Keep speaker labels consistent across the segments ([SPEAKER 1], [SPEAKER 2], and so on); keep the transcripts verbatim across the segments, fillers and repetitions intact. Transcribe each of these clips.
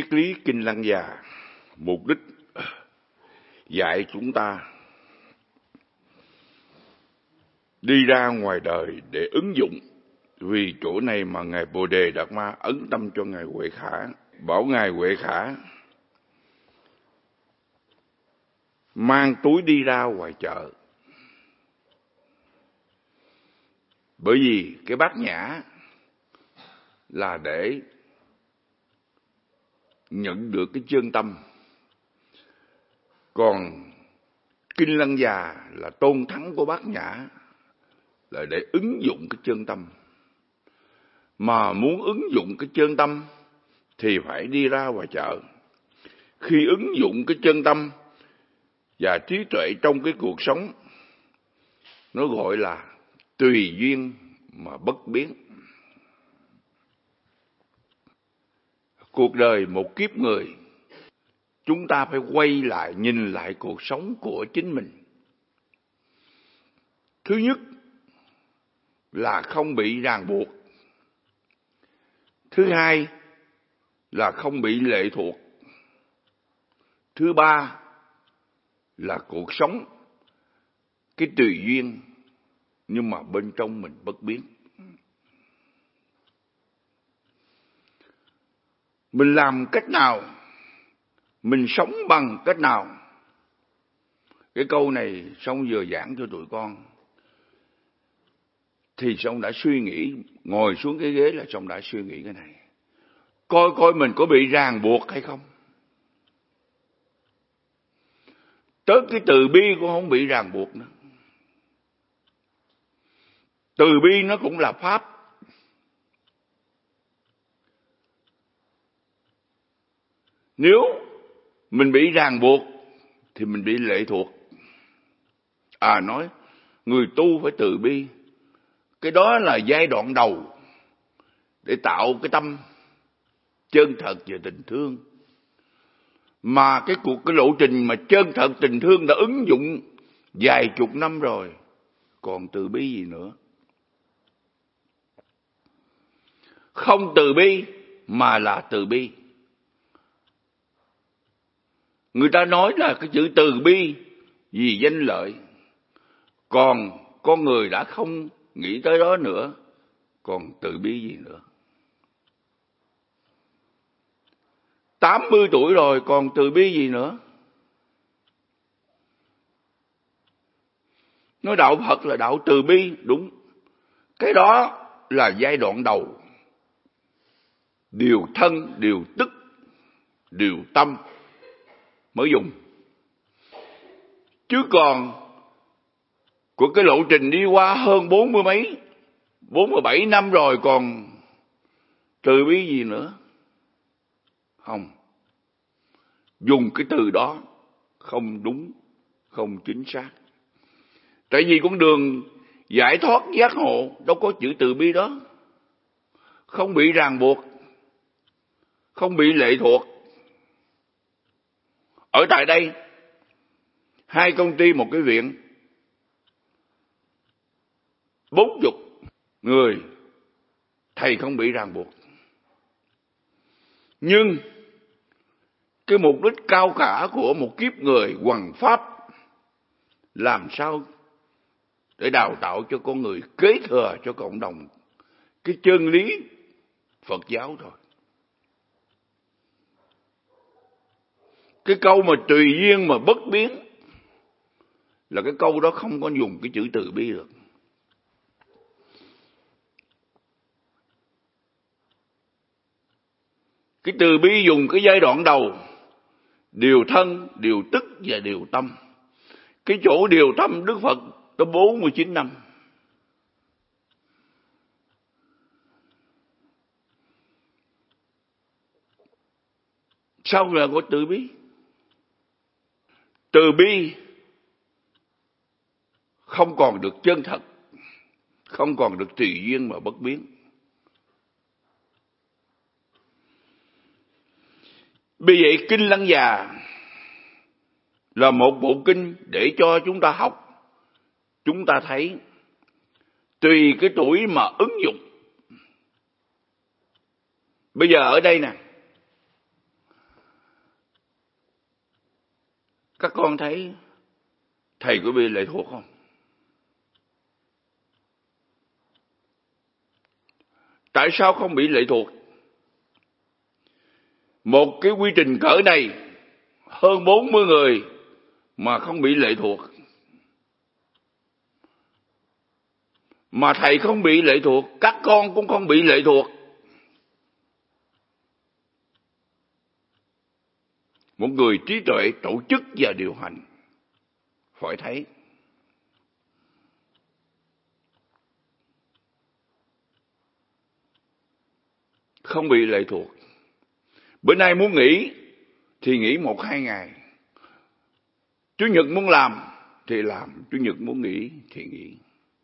[SPEAKER 1] Triết lý Kinh Lăng Già mục đích dạy chúng ta đi ra ngoài đời để ứng dụng. Vì chỗ này mà Ngài Bồ Đề Đạt Ma ấn tâm cho Ngài Huệ Khả, bảo Ngài Huệ Khả mang túi đi ra ngoài chợ. Bởi vì cái bát nhã là để nhận được cái chân tâm, còn Kinh Lăng Già là tôn thắng của bát nhã, là để ứng dụng cái chân tâm. Mà muốn ứng dụng cái chân tâm thì phải đi ra ngoài chợ. Khi ứng dụng cái chân tâm và trí tuệ trong cái cuộc sống, nó gọi là tùy duyên mà bất biến. Cuộc đời một kiếp người, chúng ta phải quay lại nhìn lại cuộc sống của chính mình. Thứ nhất là không bị ràng buộc. Thứ hai là không bị lệ thuộc. Thứ ba là cuộc sống cái tùy duyên, nhưng mà bên trong mình bất biến. Mình làm cách nào? Mình sống bằng cách nào? Cái câu này Song vừa giảng cho tụi con thì Song đã suy nghĩ, ngồi xuống cái ghế là Song đã suy nghĩ cái này. Coi coi mình có bị ràng buộc hay không. Tới cái từ bi cũng không bị ràng buộc nữa. Từ bi nó cũng là pháp. Nếu mình bị ràng buộc thì mình bị lệ thuộc. À nói người tu phải từ bi. Cái đó là giai đoạn đầu để tạo cái tâm chân thật và tình thương. Mà cái cuộc cái lộ trình mà chân thật tình thương đã ứng dụng vài chục năm rồi, còn từ bi gì nữa? Không từ bi mà là từ bi. Người ta nói là cái chữ từ bi vì danh lợi, còn con người đã không nghĩ tới đó nữa, còn từ bi gì nữa? tám mươi tuổi rồi còn từ bi gì nữa? Nói đạo Phật là đạo từ bi, đúng. Cái đó là giai đoạn đầu. Điều thân, điều tức, điều tâm mới dùng. Chứ còn của cái lộ trình đi qua hơn bốn mươi mấy, bốn mươi bảy năm rồi còn từ bi gì nữa? Không. Dùng cái từ đó không đúng, không chính xác. Tại vì con đường giải thoát giác ngộ đâu có chữ từ bi đó. Không bị ràng buộc, không bị lệ thuộc. Ở tại đây, hai công ty một cái viện, bốn chục người, thầy không bị ràng buộc. Nhưng cái mục đích cao cả của một kiếp người hoằng pháp làm sao để đào tạo cho con người kế thừa cho cộng đồng cái chân lý Phật giáo thôi. Cái câu mà tùy duyên mà bất biến là cái câu đó không có dùng cái chữ từ bi được. Cái từ bi dùng cái giai đoạn đầu, điều thân, điều tức và điều tâm. Cái chỗ điều tâm Đức Phật có bốn mươi chín năm. Sao là có từ bi? Từ bi không còn được chân thật, không còn được tùy duyên mà bất biến. Vì vậy Kinh Lăng Già là một bộ kinh để cho chúng ta học. Chúng ta thấy tùy cái tuổi mà ứng dụng. Bây giờ ở đây nè, Các con thấy thầy có bị lệ thuộc không? Tại sao không bị lệ thuộc? Một cái quy trình cỡ này, hơn bốn mươi người mà không bị lệ thuộc. Mà thầy không bị lệ thuộc, các con cũng không bị lệ thuộc. Một người trí tuệ tổ chức và điều hành phải thấy. Không bị lệ thuộc. Bữa nay muốn nghỉ thì nghỉ một hai ngày. Chủ nhật muốn làm thì làm, Chủ nhật muốn nghỉ thì nghỉ.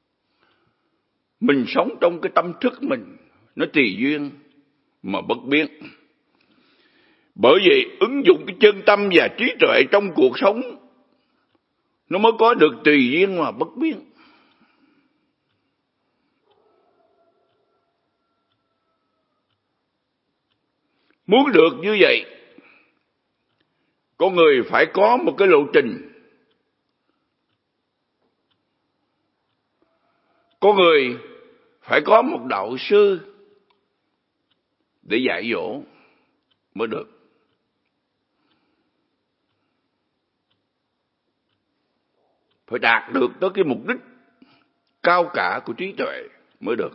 [SPEAKER 1] Mình sống trong cái tâm thức mình, nó tùy duyên mà bất biến. Bởi vậy ứng dụng cái chân tâm và trí tuệ trong cuộc sống, nó mới có được tùy duyên mà bất biến. Muốn được như vậy, con người phải có một cái lộ trình. Con người phải có một đạo sư để dạy dỗ mới được. Phải đạt được tới cái mục đích cao cả của trí tuệ mới được.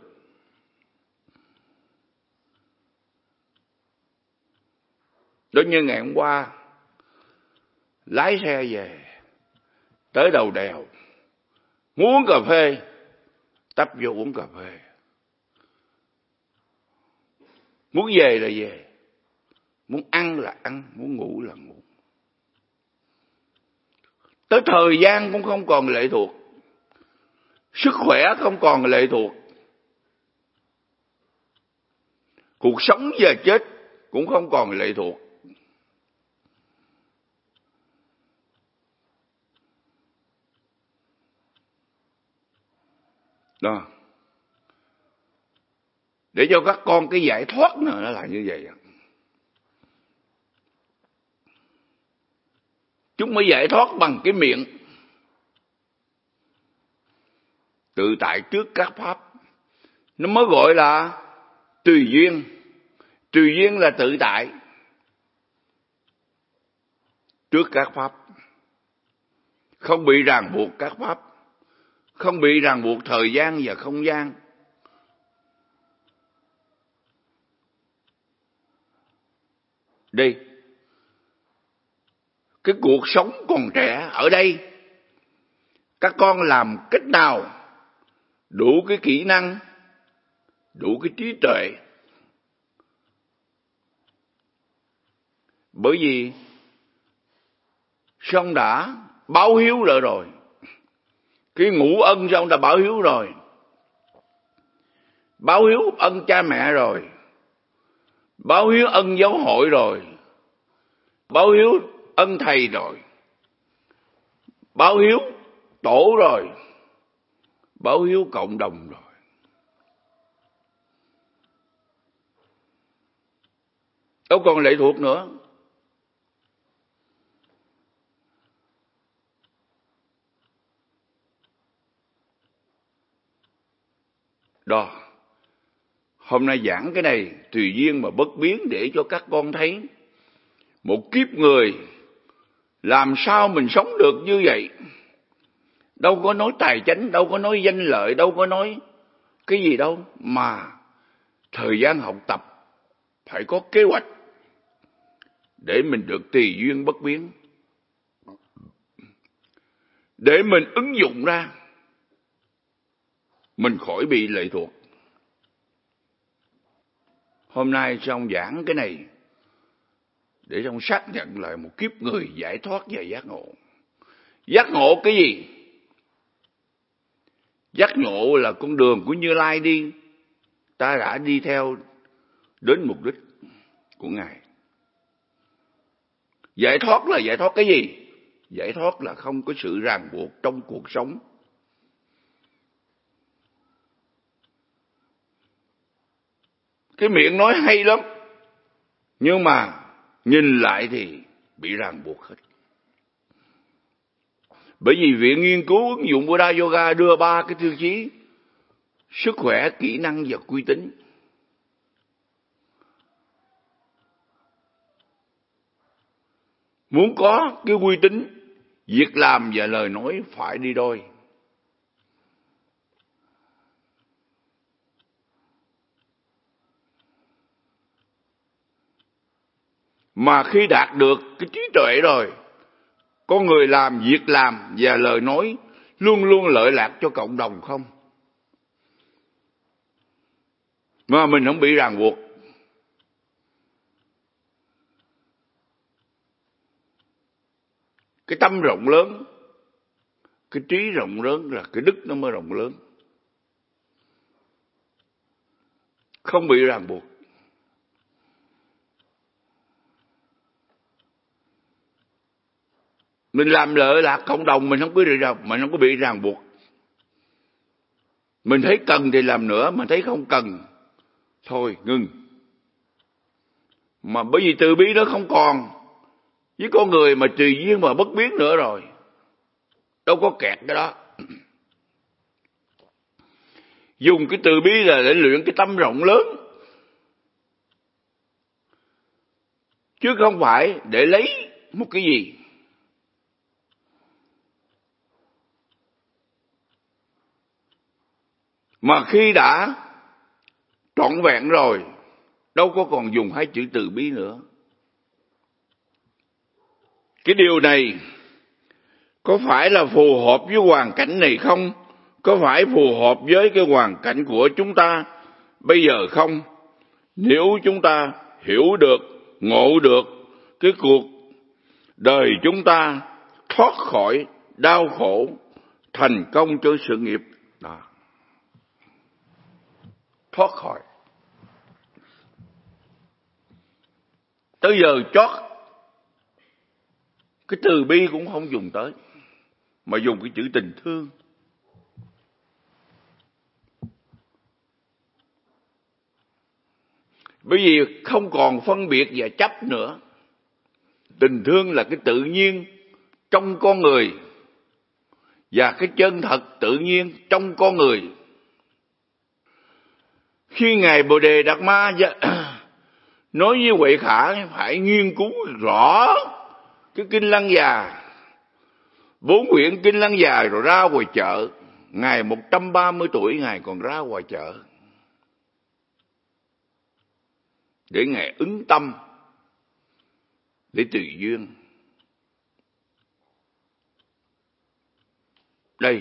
[SPEAKER 1] Đó như ngày hôm qua, lái xe về, tới đầu đèo, muốn uống cà phê, tấp vô uống cà phê. Muốn về là về, muốn ăn là ăn, muốn ngủ là ngủ. Tới thời gian cũng không còn lệ thuộc, sức khỏe không còn lệ thuộc, cuộc sống và chết cũng không còn lệ thuộc. Đó. Để cho các con cái giải thoát nữa nó là như vậy. Chúng mới giải thoát bằng cái miệng. Tự tại trước các pháp, nó mới gọi là tùy duyên. Tùy duyên là tự tại trước các pháp, không bị ràng buộc các pháp, không bị ràng buộc thời gian và không gian. Đi, cái cuộc sống còn trẻ ở đây, các con làm cách nào đủ cái kỹ năng, đủ cái trí tuệ. Bởi vì xong đã báo hiếu rồi rồi, cái ngũ ân xong đã báo hiếu rồi, báo hiếu ân cha mẹ rồi, báo hiếu ân giáo hội rồi, báo hiếu ân thầy rồi, báo hiếu tổ rồi, báo hiếu cộng đồng rồi. Đâu còn lệ thuộc nữa. Đó. Hôm nay giảng cái này tùy duyên mà bất biến để cho các con thấy một kiếp người làm sao mình sống được như vậy. Đâu có nói tài chánh, đâu có nói danh lợi, đâu có nói cái gì đâu, mà thời gian học tập phải có kế hoạch để mình được tùy duyên bất biến, để mình ứng dụng ra, mình khỏi bị lệ thuộc. Hôm nay xong giảng cái này để xong xác nhận lại một kiếp người giải thoát và giác ngộ. Giác ngộ cái gì? Giác ngộ là con đường của Như Lai đi, ta đã đi theo đến mục đích của Ngài. Giải thoát là giải thoát cái gì? Giải thoát là không có sự ràng buộc trong cuộc sống. Cái miệng nói hay lắm, nhưng mà nhìn lại thì bị ràng buộc hết. Bởi vì Viện Nghiên cứu ứng dụng Buddha Yoga đưa ba cái tiêu chí: sức khỏe, kỹ năng và uy tín. Muốn có cái uy tín, việc làm và lời nói phải đi đôi. Mà khi đạt được cái trí tuệ rồi, con người làm việc làm và lời nói luôn luôn lợi lạc cho cộng đồng không? Mà mình không bị ràng buộc. Cái tâm rộng lớn, cái trí rộng lớn là cái đức nó mới rộng lớn. Không bị ràng buộc. Mình làm lợi lạc cộng đồng, mình không có bị ràng, mình không có bị ràng buộc. Mình thấy cần thì làm nữa, mà thấy không cần thôi ngừng. Mà bởi vì từ bi nó không còn với con người mà tùy duyên mà bất biến nữa rồi, đâu có kẹt cái đó. Dùng cái từ bi là để luyện cái tâm rộng lớn, chứ không phải để lấy một cái gì. Mà khi đã trọn vẹn rồi, đâu có còn dùng hai chữ từ bi nữa. Cái điều này có phải là phù hợp với hoàn cảnh này không? Có phải phù hợp với cái hoàn cảnh của chúng ta bây giờ không? Nếu chúng ta hiểu được, ngộ được cái cuộc đời chúng ta thoát khỏi đau khổ, thành công cho sự nghiệp đó. Thoát khỏi. Tới giờ chót, cái từ bi cũng không dùng tới, mà dùng cái chữ tình thương. Bởi vì không còn phân biệt và chấp nữa. Tình thương là cái tự nhiên trong con người, và cái chân thật tự nhiên trong con người. Khi Ngài Bồ Đề Đạt Ma nói với Huệ Khả phải nghiên cứu rõ cái Kinh Lăng Già, bốn quyển Kinh Lăng Già rồi ra ngoài chợ. Ngài một trăm ba mươi tuổi Ngài còn ra ngoài chợ để Ngài ứng tâm, để tùy duyên. Đây,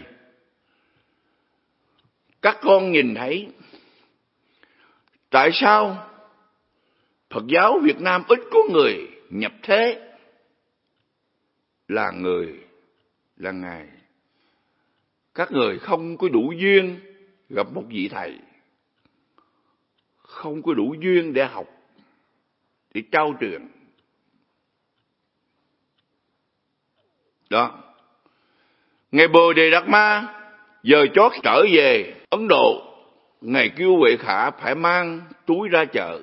[SPEAKER 1] các con nhìn thấy tại sao Phật giáo Việt Nam ít có người nhập thế là người là Ngài. Các người không có đủ duyên gặp một vị thầy, không có đủ duyên để học, để trao truyền. Đó. Ngài Bồ Đề Đạt Ma giờ chót trở về Ấn Độ, Ngài kêu Huệ Khả phải mang túi ra chợ.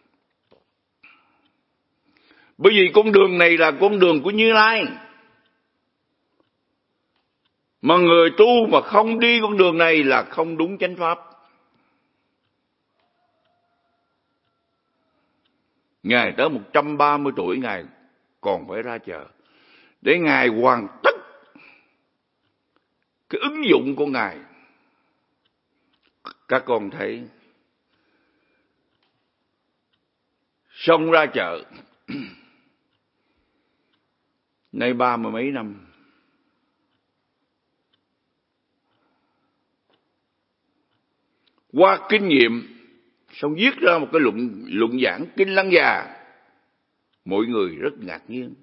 [SPEAKER 1] Bởi vì con đường này là con đường của Như Lai. Mà người tu mà không đi con đường này là không đúng chánh pháp. Ngài tới một trăm ba mươi tuổi Ngài còn phải ra chợ để Ngài hoàn tất cái ứng dụng của Ngài. Các con thấy xong ra chợ nay ba mươi mấy năm, qua kinh nghiệm xong viết ra một cái luận luận giảng Kinh Lăng Già, mọi người rất ngạc nhiên.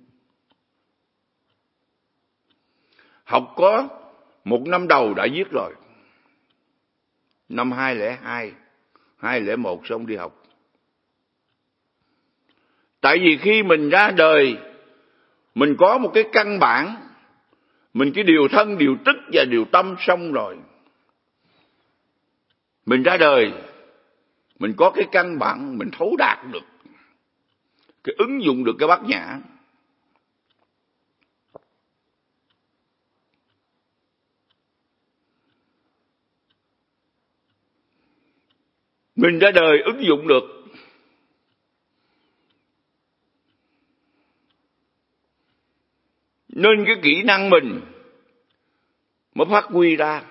[SPEAKER 1] Học có một năm đầu đã viết rồi, năm hai lẻ hai, hai lẻ một xong đi học. Tại vì khi mình ra đời, mình có một cái căn bản, mình cái điều thân, điều tức và điều tâm xong rồi. Mình ra đời, mình có cái căn bản, mình thấu đạt được, cái ứng dụng được cái bát nhã. mình ra đời ứng dụng được. Nên cái kỹ năng mình mới phát huy ra.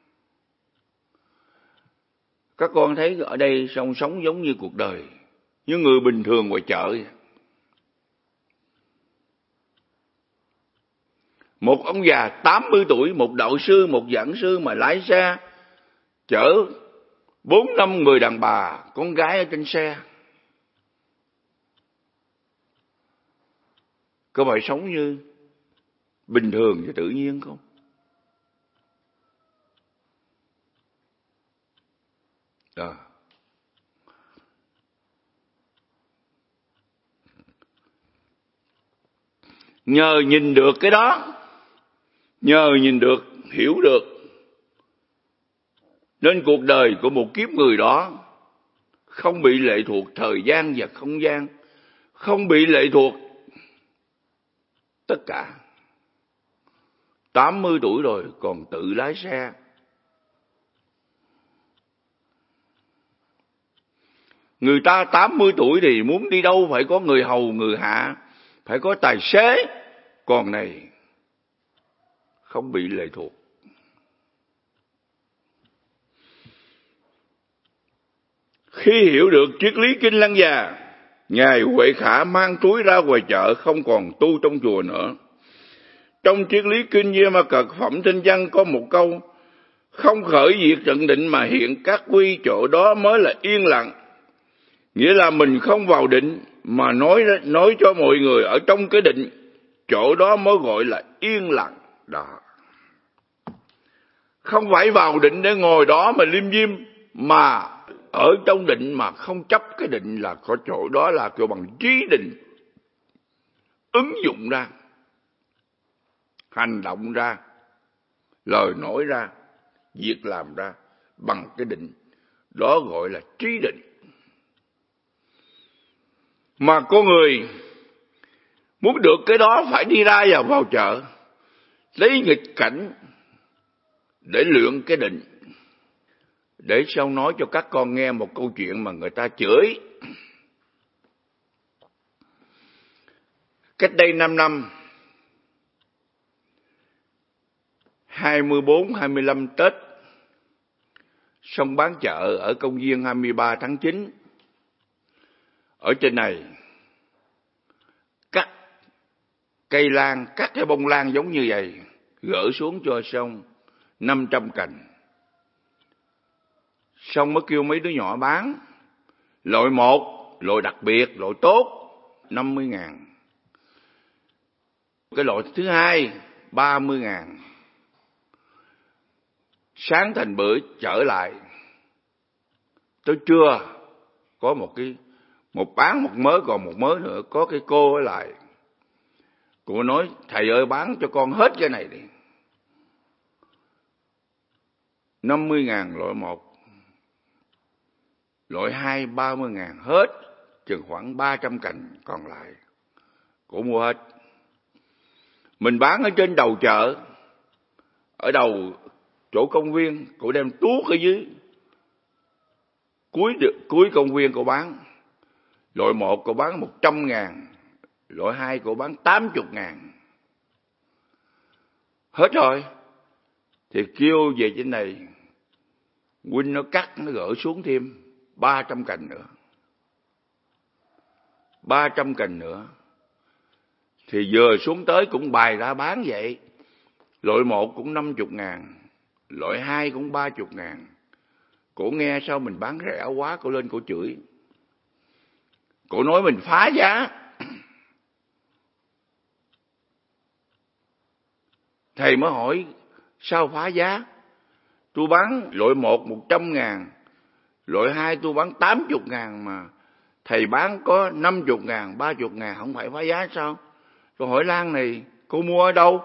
[SPEAKER 1] Các con thấy ở đây song sống giống như cuộc đời, như người bình thường ngoài chợ. Một ông già tám mươi tuổi, một đạo sư, một giảng sư mà lái xe chở bốn năm người đàn bà, con gái ở trên xe. Có phải sống như bình thường và tự nhiên không? À. Nhờ nhìn được cái đó, nhờ nhìn được, hiểu được, nên cuộc đời của một kiếp người đó không bị lệ thuộc thời gian và không gian, không bị lệ thuộc tất cả. tám mươi tuổi rồi còn tự lái xe. Người ta tám mươi tuổi thì muốn đi đâu phải có người hầu, người hạ, phải có tài xế. Còn này không bị lệ thuộc. Khi hiểu được triết lý Kinh Lăng Già, Ngài Huệ Khả mang túi ra ngoài chợ, không còn tu trong chùa nữa. Trong triết lý Kinh Di Ma Cật Phẩm Tinh Văn có một câu: không khởi diệt trận định mà hiện các quy, chỗ đó mới là yên lặng. Nghĩa là mình không vào định mà nói nói cho mọi người ở trong cái định, chỗ đó mới gọi là yên lặng. Đó. Không phải vào định để ngồi đó mà liêm diêm, mà ở trong định mà không chấp cái định, là có chỗ đó là kêu bằng trí định. Ứng dụng ra, hành động ra, lời nói ra, việc làm ra bằng cái định, đó gọi là trí định. Mà con người muốn được cái đó phải đi ra và vào chợ, lấy nghịch cảnh để luyện cái định. Để sau nói cho các con nghe một câu chuyện mà người ta chửi. Cách đây năm năm, hai mươi bốn, hai mươi lăm Tết, xong bán chợ ở công viên hai mươi ba tháng chín. Ở trên này, cắt cây lan, cắt cái bông lan giống như vậy, gỡ xuống cho xong năm trăm cành. Xong mới kêu mấy đứa nhỏ bán. Loại một, loại đặc biệt, loại tốt, năm mươi ngàn. Cái loại thứ hai, ba mươi ngàn. Sáng thành bữa trở lại, tới trưa, có một cái, một bán một mớ, còn một mớ nữa, có cái cô ở lại. Cô nói: thầy ơi, bán cho con hết cái này đi. năm mươi ngàn loại một. Loại hai, ba mươi ngàn hết, chừng khoảng ba trăm cành còn lại. Cô mua hết. Mình bán ở trên đầu chợ, ở đầu chỗ công viên, cô đem tuốt ở dưới. Cuối, cuối công viên cô bán. Loại một cô bán một trăm ngàn, loại hai cô bán tám mươi ngàn. Hết rồi. Thì kêu về trên này, huynh nó cắt, nó gỡ xuống thêm ba trăm cành nữa. ba trăm cành nữa. Thì vừa xuống tới cũng bày ra bán vậy. Loại một cũng năm mươi ngàn, loại hai cũng ba mươi ngàn. Cổ nghe sao mình bán rẻ quá, cổ lên cổ chửi. Cổ nói mình phá giá. Thầy mới hỏi: sao phá giá? Tôi bán loại một một trăm ngàn, loại hai tôi bán tám mươi ngàn mà thầy bán có năm mươi ngàn, ba mươi ngàn, không phải phá giá sao? Tôi hỏi lan này, cô mua ở đâu?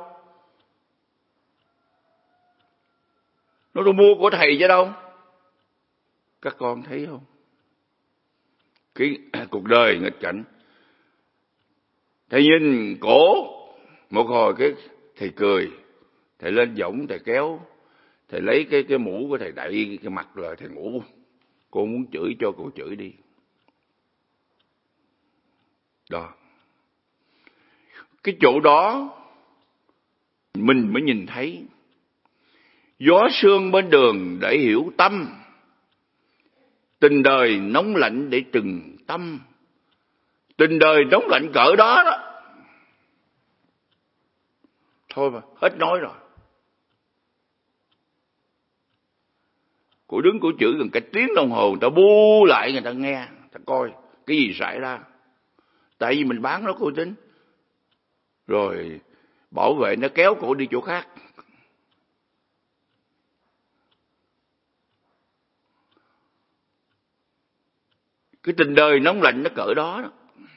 [SPEAKER 1] Nó tôi mua của thầy chứ đâu. Các con thấy không? Cái cuộc đời nghịch cảnh. Thầy nhìn cổ, một hồi cái thầy cười, thầy lên võng, thầy kéo, thầy lấy cái cái mũ của thầy đậy cái mặt rồi thầy ngủ. Cô muốn chửi cho cô chửi đi. Đó. Cái chỗ đó mình mới nhìn thấy gió sương bên đường để hiểu tâm, tình đời nóng lạnh để trừng tâm. Tình đời nóng lạnh cỡ đó đó. Thôi mà, hết nói rồi. Cô đứng cô chửi gần cả tiếng đồng hồ, người ta bu lại, người ta nghe, người ta coi cái gì xảy ra. Tại vì mình bán nó cô tính. Rồi bảo vệ nó kéo cổ đi chỗ khác. Cái tình đời nóng lạnh nó cỡ đó đó.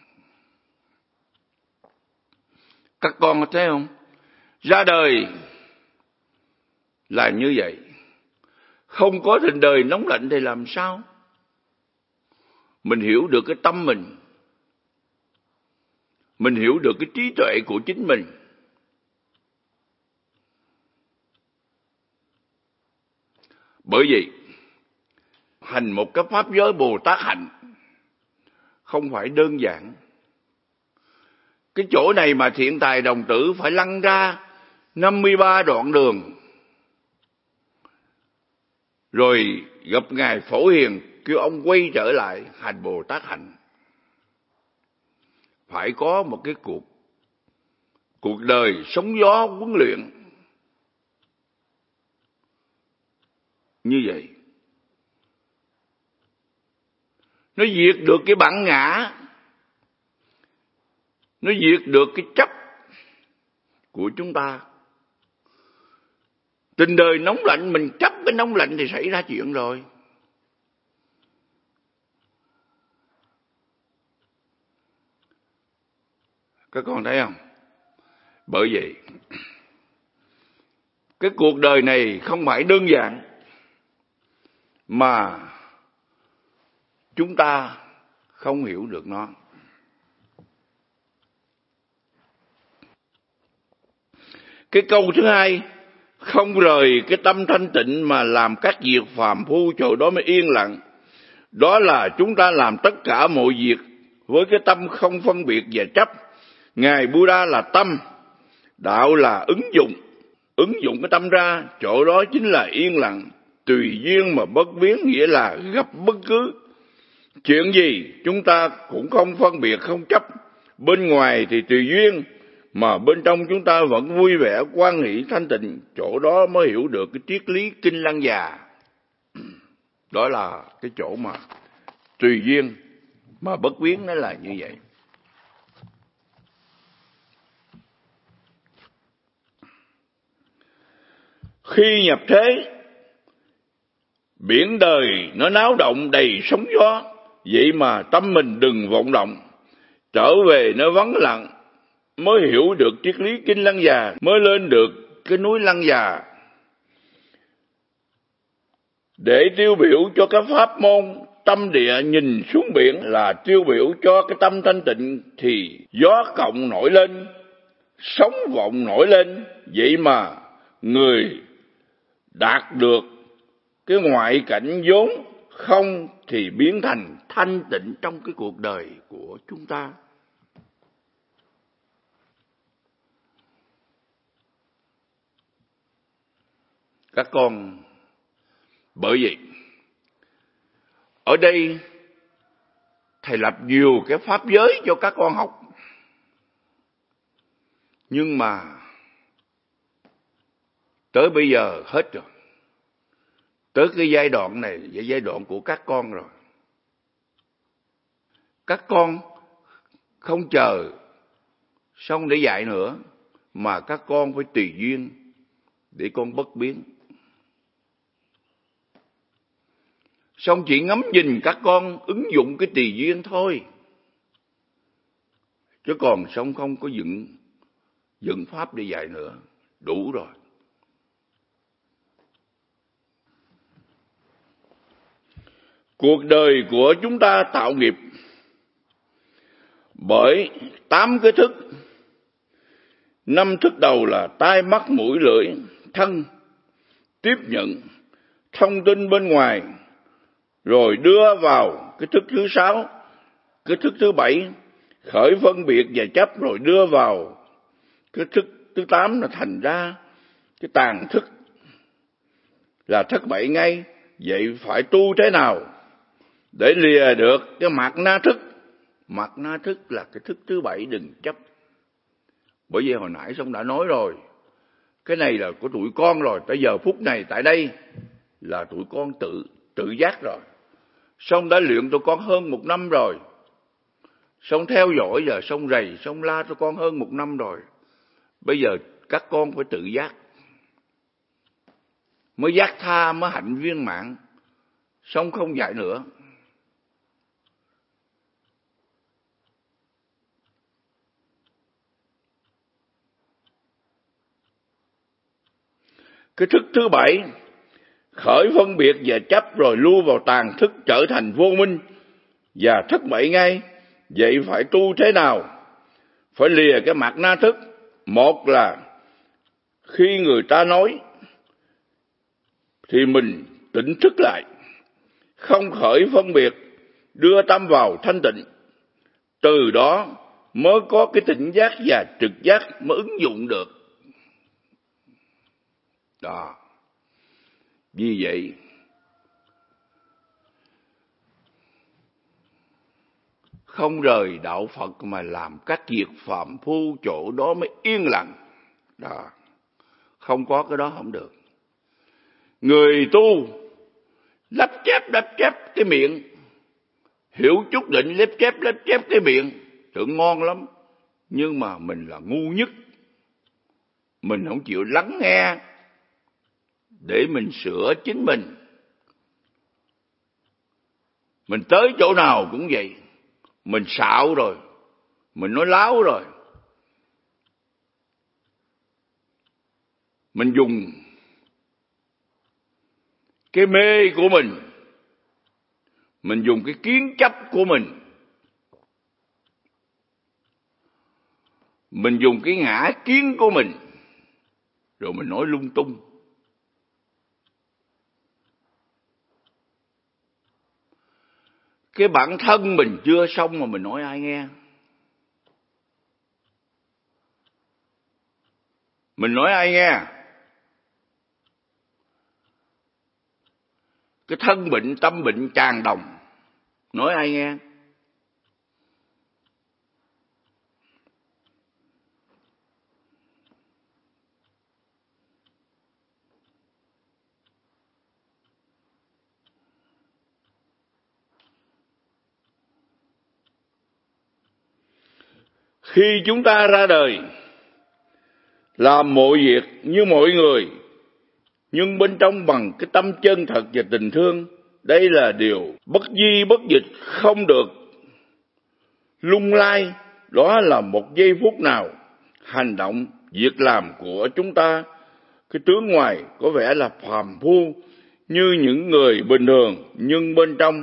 [SPEAKER 1] Các con có thấy không? Ra đời là như vậy. Không có tình đời nóng lạnh thì làm sao mình hiểu được cái tâm mình, mình hiểu được cái trí tuệ của chính mình. Bởi vì hành một cái pháp giới Bồ Tát hạnh không phải đơn giản. Cái chỗ này mà Thiện Tài đồng tử phải lăn ra năm mươi ba đoạn đường, rồi gặp Ngài Phổ Hiền kêu ông quay trở lại hành Bồ Tát hạnh. Phải có một cái cuộc cuộc đời sóng gió huấn luyện như vậy. Nó diệt được cái bản ngã, nó diệt được cái chấp của chúng ta. Tình đời nóng lạnh, mình chấp cái nóng lạnh thì xảy ra chuyện rồi. Các con thấy không? Bởi vậy, cái cuộc đời này không phải đơn giản, mà chúng ta không hiểu được nó. Cái câu thứ hai, không rời cái tâm thanh tịnh mà làm các việc phàm phu chỗ đó mới yên lặng. Đó là chúng ta làm tất cả mọi việc với cái tâm không phân biệt và chấp. Ngài Buddha là tâm, đạo là ứng dụng. Ứng dụng cái tâm ra, chỗ đó chính là yên lặng. Tùy duyên mà bất biến, nghĩa là gặp bất cứ chuyện gì chúng ta cũng không phân biệt, không chấp. Bên ngoài thì tùy duyên, mà bên trong chúng ta vẫn vui vẻ, hoan hỷ, thanh tịnh. Chỗ đó mới hiểu được cái triết lý Kinh Lăng Già. Đó là cái chỗ mà tùy duyên mà bất biến, nó là như vậy. Khi nhập thế, biển đời nó náo động đầy sóng gió, vậy mà tâm mình đừng vọng động. Trở về nó vắng lặng, mới hiểu được triết lý Kinh Lăng Già, mới lên được cái núi Lăng Già. Để tiêu biểu cho cái pháp môn tâm địa nhìn xuống biển là tiêu biểu cho cái tâm thanh tịnh, thì gió cộng nổi lên, sóng vọng nổi lên. Vậy mà người đạt được cái ngoại cảnh vốn không thì biến thành thanh tịnh trong cái cuộc đời của chúng ta. Các con, bởi vậy ở đây thầy lập nhiều cái pháp giới cho các con học, nhưng mà tới bây giờ hết rồi. Tới cái giai đoạn này là giai đoạn của các con rồi. Các con không chờ xong để dạy nữa, mà các con phải tùy duyên để con bất biến. Xong chỉ ngắm nhìn các con ứng dụng cái tùy duyên thôi. Chứ còn xong không có dựng, dựng pháp để dạy nữa. Đủ rồi. Cuộc đời của chúng ta tạo nghiệp bởi tám cái thức. Năm thức đầu là tai, mắt, mũi, lưỡi, thân, tiếp nhận thông tin bên ngoài, rồi đưa vào cái thức thứ sáu. Cái thức thứ bảy khởi phân biệt và chấp, rồi đưa vào cái thức thứ tám, là thành ra cái tàn thức là thất bại ngay. Vậy phải tu thế nào để lìa được cái mạt na thức? Mạt na thức là cái thức thứ bảy, đừng chấp. Bởi vì hồi nãy Song đã nói rồi, cái này là của tụi con rồi. Tới giờ phút này tại đây là tụi con tự tự giác rồi. Song đã luyện tụi con hơn một năm rồi. Song theo dõi giờ Song rầy, Song la tụi con hơn một năm rồi. Bây giờ các con phải tự giác, mới giác tha, mới hạnh viên mãn. Song không dạy nữa. Cái thức thứ bảy khởi phân biệt và chấp, rồi lưu vào tàn thức trở thành vô minh và thất bại ngay. Vậy phải tu thế nào? Phải lìa cái mạt na thức. Một là khi người ta nói thì mình tỉnh thức lại, không khởi phân biệt, đưa tâm vào thanh tịnh. Từ đó mới có cái tỉnh giác và trực giác, mới ứng dụng được. Đó. Vì vậy không rời đạo Phật mà làm các việc phạm phu, chỗ đó mới yên lặng. Đó. Không có cái đó không được. Người tu lắp chép lắp chép cái miệng, hiểu chút định lắp chép lắp chép cái miệng, tưởng ngon lắm. Nhưng mà mình là ngu nhất. Mình không chịu lắng nghe để mình sửa chính mình. Mình tới chỗ nào cũng vậy. Mình xạo rồi, mình nói láo rồi, mình dùng cái mê của mình, mình dùng cái kiến chấp của mình, mình dùng cái ngã kiến của mình, rồi mình nói lung tung. Cái bản thân mình chưa xong mà mình nói ai nghe. Mình nói ai nghe? Cái thân bệnh, tâm bệnh tràn đồng, nói ai nghe? Khi chúng ta ra đời, làm mọi việc như mọi người, nhưng bên trong bằng cái tâm chân thật và tình thương. Đây là điều bất di bất dịch, không được lung lay. Đó là một giây phút nào hành động, việc làm của chúng ta, cái tướng ngoài có vẻ là phàm phu như những người bình thường, nhưng bên trong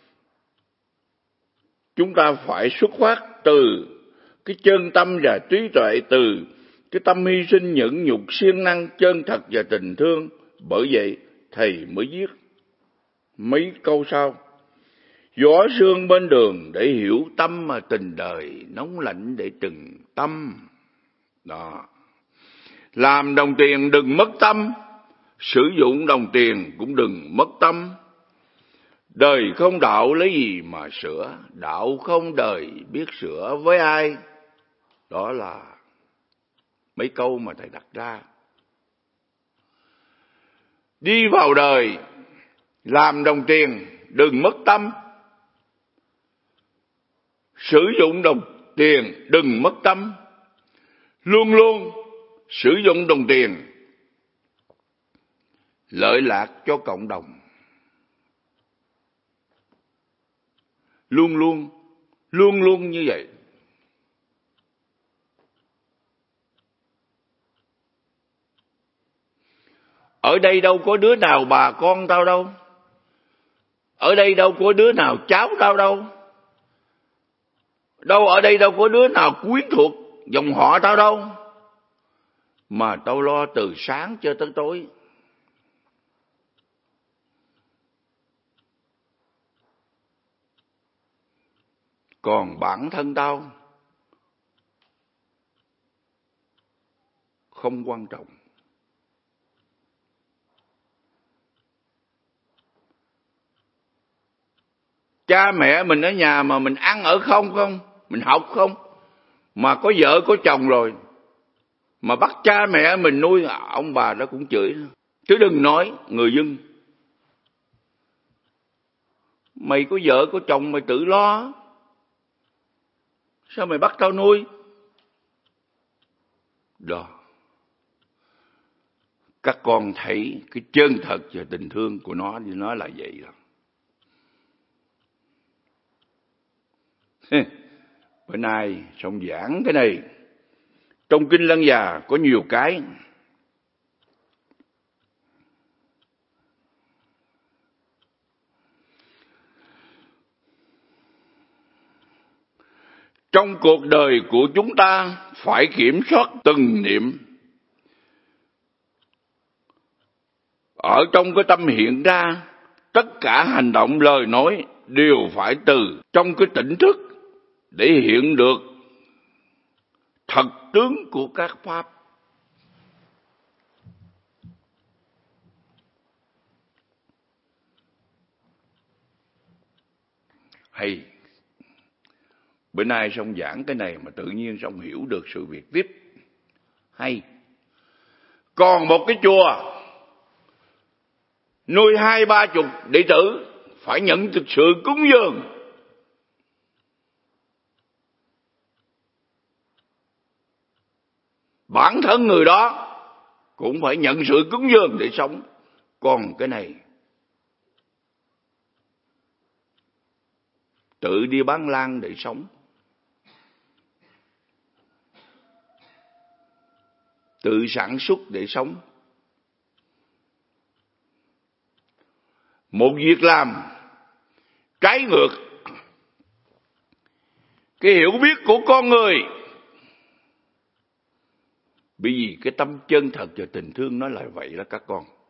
[SPEAKER 1] chúng ta phải xuất phát từ cái chân tâm và trí tuệ, từ cái tâm hy sinh, nhẫn nhục, siêng năng, chân thật và tình thương. Bởi vậy thầy mới viết mấy câu sau: gió sương bên đường để hiểu tâm, mà tình đời nóng lạnh để trừng tâm. Đó. Làm đồng tiền đừng mất tâm, sử dụng đồng tiền cũng đừng mất tâm. Đời không đạo lấy gì mà sửa, đạo không đời biết sửa với ai. Đó là mấy câu mà thầy đặt ra. Đi vào đời làm đồng tiền đừng mất tâm, sử dụng đồng tiền đừng mất tâm. Luôn luôn sử dụng đồng tiền lợi lạc cho cộng đồng. Luôn luôn, luôn luôn như vậy. Ở đây đâu có đứa nào bà con tao đâu. Ở đây đâu có đứa nào cháu tao đâu. Đâu ở đây đâu có đứa nào quyến thuộc dòng họ tao đâu. Mà tao lo từ sáng cho tới tối. Còn bản thân tao không quan trọng. Cha mẹ mình ở nhà mà mình ăn ở không không, mình học không, mà có vợ có chồng rồi, mà bắt cha mẹ mình nuôi, ông bà đó cũng chửi. Chứ đừng nói người dân. Mày có vợ có chồng mày tự lo, sao mày bắt tao nuôi? Đó. Các con thấy cái chân thật và tình thương của nó thì nó là vậy đó. Bữa nay xong giảng cái này. Trong Kinh Lăng Già có nhiều cái trong cuộc đời của chúng ta phải kiểm soát từng niệm. Ở trong cái tâm hiện ra, tất cả hành động lời nói đều phải từ trong cái tỉnh thức để hiện được thật tướng của các pháp. Hay, bữa nay xong giảng cái này mà tự nhiên xong hiểu được sự việc tiếp. Hay. Còn một cái chùa nuôi hai ba chục đệ tử phải nhận thực sự cúng dường. Bản thân người đó cũng phải nhận sự cúng dường để sống. Còn cái này tự đi bán lan để sống, tự sản xuất để sống. Một việc làm trái ngược cái hiểu biết của con người. Bởi vì cái tâm chân thật và tình thương nó là vậy đó các con.